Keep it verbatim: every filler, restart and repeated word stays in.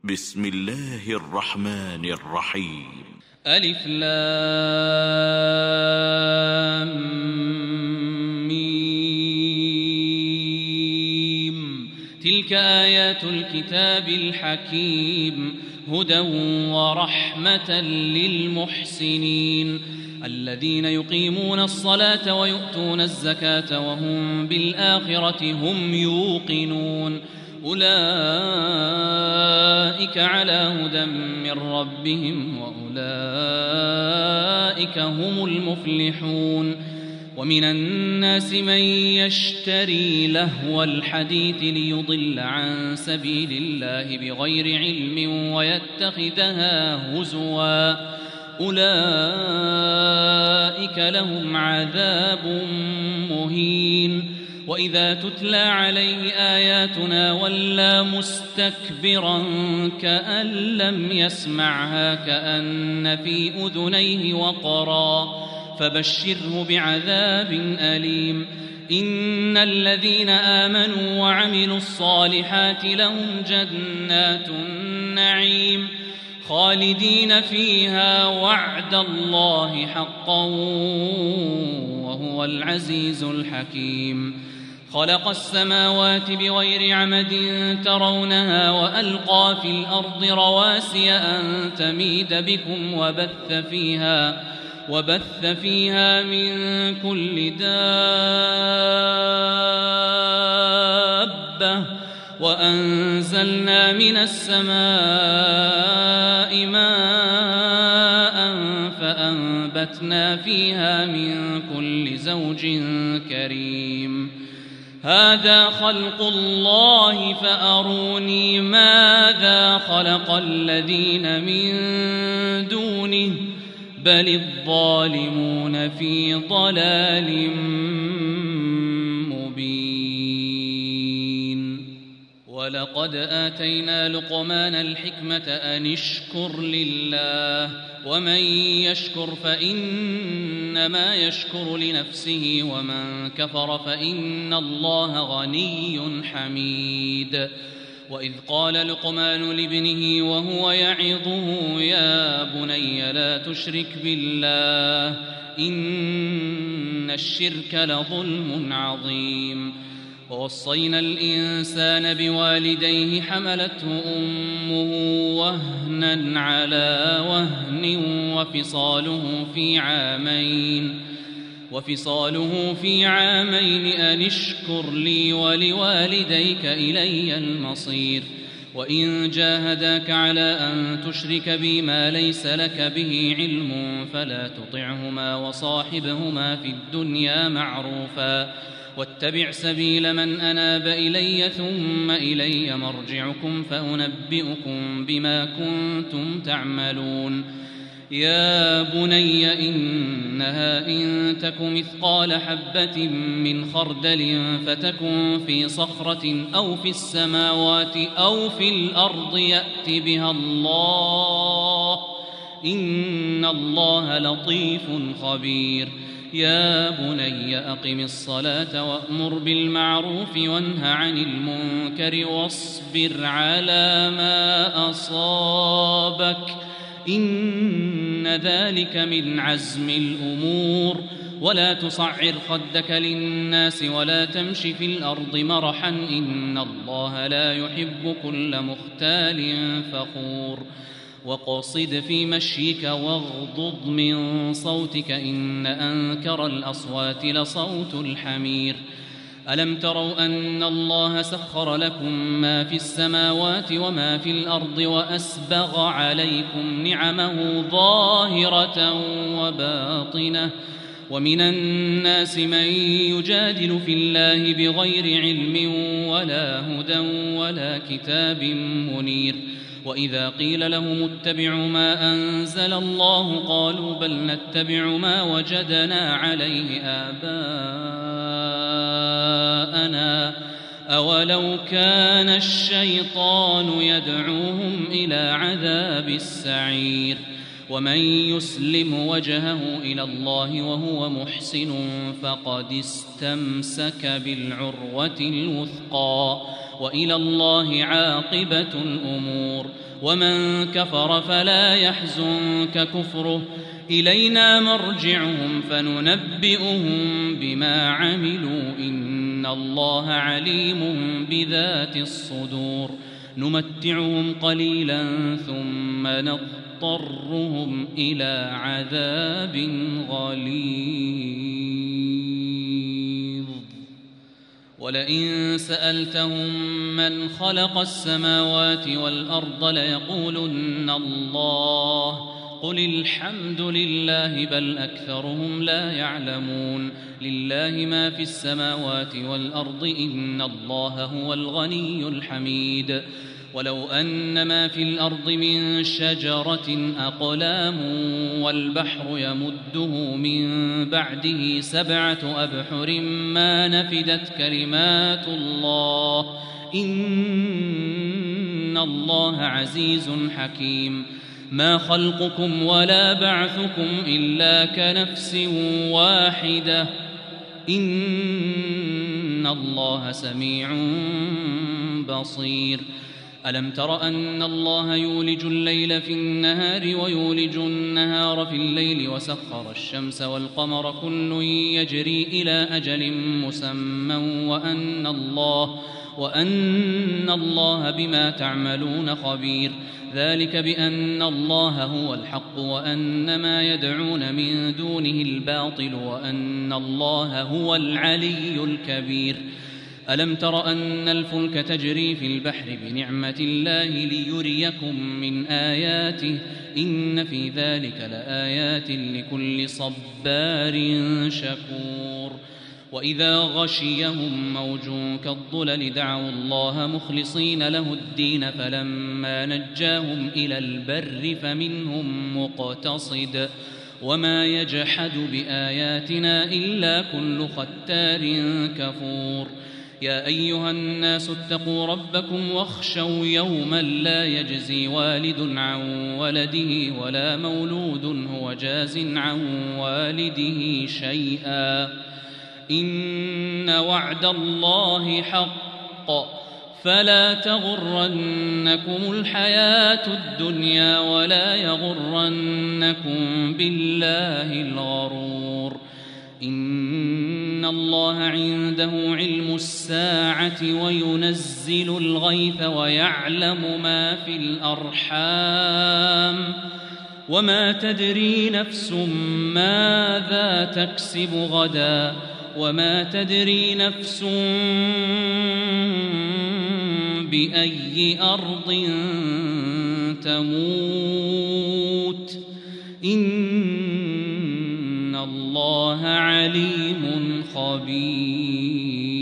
بسم الله الرحمن الرحيم. ألف لام ميم. تلك آيات الكتاب الحكيم هدى ورحمة للمحسنين الذين يقيمون الصلاة ويؤتون الزكاة وهم بالآخرة هم يوقنون أولئك على هدى من ربهم وأولئك هم المفلحون. ومن الناس من يشتري لهو الحديث ليضل عن سبيل الله بغير علم ويتخذها هزوا أولئك لهم عذاب مهين. وإذا تتلى عليه آياتنا ولى مستكبرا كأن لم يسمعها كأن في أذنيه وقرا فبشره بعذاب أليم. إن الذين آمنوا وعملوا الصالحات لهم جنات النعيم خالدين فيها وعد الله حقا وهو العزيز الحكيم. خلق السماوات بغير عمد ترونها وألقى في الأرض رواسي أن تميد بكم وبث فيها وبث فيها من كل دابة وأنزلنا من السماء ماء فأنبتنا فيها من كل زوج كريم. هذا خلق الله فأروني ماذا خلق الذين من دونه بل الظالمون في ضلال مبين. ولقد آتينا لقمان الحكمة أن اشكر لله ومن يشكر فإنما يشكر لنفسه ومن كفر فإن الله غني حميد. وإذ قال لقمان لابنه وهو يعظه يا بني لا تشرك بالله إن الشرك لظلم عظيم. ووصينا الإنسان بوالديه حملته أمه وهنا على وهن وفصاله في عامين وفصاله في عامين أن اشكر لي ولوالديك إلي المصير. وإن جاهداك على أن تشرك بي ما ليس لك به علم فلا تطعهما وصاحبهما في الدنيا معروفا واتبع سبيل من أناب إلي ثم إلي مرجعكم فأنبئكم بما كنتم تعملون. يا بني إنها إن تك مثقال حبة من خردل فتكن في صخرة أو في السماوات أو في الأرض يأت بها الله إن الله لطيف خبير. يا بني أقم الصلاة وأمر بالمعروف وانه عن المنكر واصبر على ما أصابك إن ذلك من عزم الأمور. ولا تصعر خدك للناس ولا تمش في الأرض مرحا إن الله لا يحب كل مختال فخور. وقصد في مشيك واغضض من صوتك إن أنكر الأصوات لصوت الحمير. ألم تروا أن الله سخر لكم ما في السماوات وما في الأرض وأسبغ عليكم نعمه ظاهرة وباطنة ومن الناس من يجادل في الله بغير علم ولا هدى ولا كتاب منير. وإذا قيل لهم اتبعوا ما أنزل الله قالوا بل نتبع ما وجدنا عليه آباءنا أولو كان الشيطان يدعوهم إلى عذاب السعير. ومن يسلم وجهه إلى الله وهو محسن فقد استمسك بالعروة الوثقى وإلى الله عاقبة الأمور. ومن كفر فلا يحزنك كفره إلينا مرجعهم فننبئهم بما عملوا إن الله عليم بذات الصدور نمتعهم قليلا ثم نضطرهم إلى عذاب غليظ ولئن سألتهم من خلق السماوات والأرض ليقولن الله قل الحمد لله بل أكثرهم لا يعلمون لله ما في السماوات والأرض إن الله هو الغني الحميد ولو أن ما في الأرض من شجرة أقلام والبحر يمده من بعده سبعة أبحر ما نفدت كلمات الله إن الله عزيز حكيم ما خلقكم ولا بعثكم إلا كنفس واحدة إن الله سميع بصير ألم تر أن الله يولج الليل في النهار ويولج النهار في الليل وسخر الشمس والقمر كل يجري إلى أجل مسمى وأن الله وأن الله بما تعملون خبير ذلك بأن الله هو الحق وأن ما يدعون من دونه الباطل وأن الله هو العلي الكبير ألم تر أن الفلك تجري في البحر بنعمة الله ليريكم من آياته إن في ذلك لآيات لكل صبار شكور وإذا غشيهم موج كالظلل دعوا الله مخلصين له الدين فلما نجاهم إلى البر فمنهم مقتصد وما يجحد بآياتنا إلا كل ختار كفور يا أيها الناس اتقوا ربكم واخشوا يوما لا يجزي والد عن ولده ولا مولود هو جاز عن والده شيئا إن وعد الله حق فلا تغرنكم الحياة الدنيا ولا يغرنكم بالله الغرور إن الله عنده علم الساعة وينزل الغيث ويعلم ما في الأرحام وما تدري نفس ماذا تكسب غدا وما تدري نفس بأي أرض تموت إن الله عليم خبير